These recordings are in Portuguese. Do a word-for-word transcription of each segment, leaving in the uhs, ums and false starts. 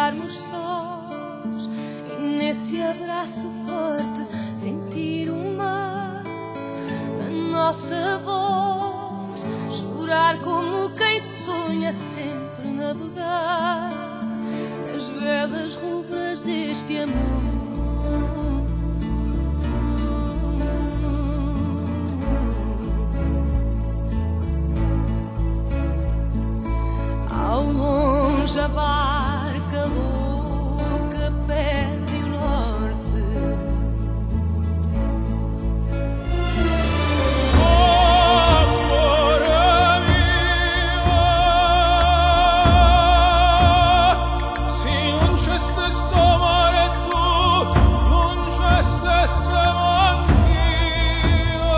ficarmos sós e nesse abraço forte sentir o mar, a nossa voz, chorar como quem sonha sempre navegar nas velas rubras deste amor. Ao longe a barca louca perde o norte. Amor mio, se non c'è stesso amore tu, non c'è stesso anch'io.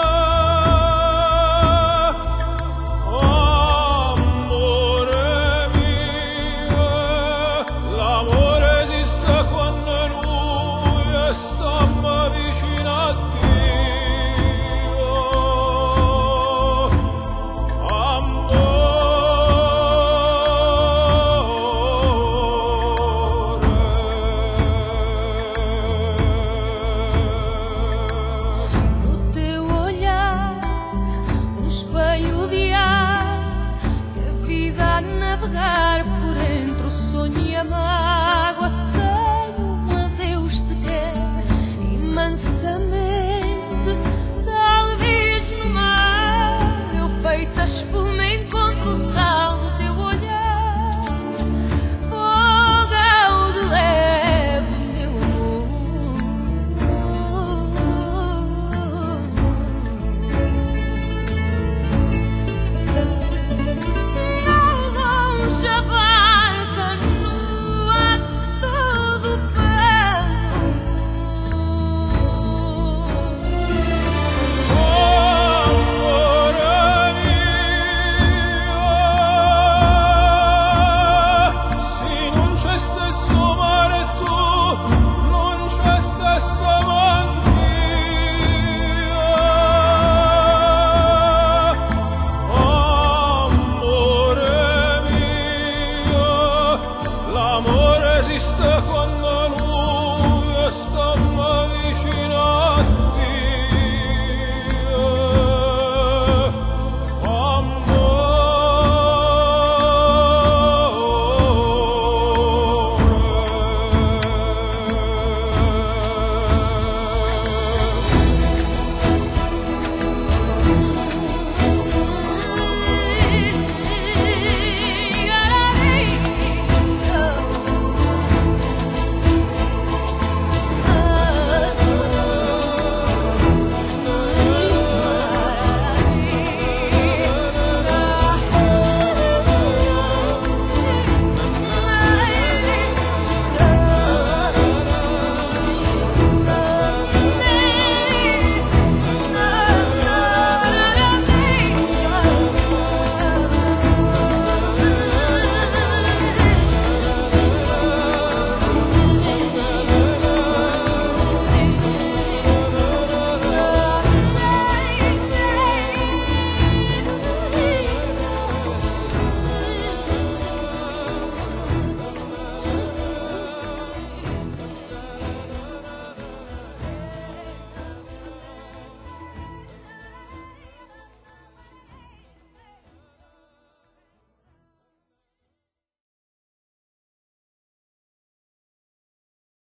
Amore mio, l'amore esiste quando noi stiamo vicino a Dio. Amore. O teu olhar, um espelho de ar, que a vida a navegar por entre o sonho e a mágoa.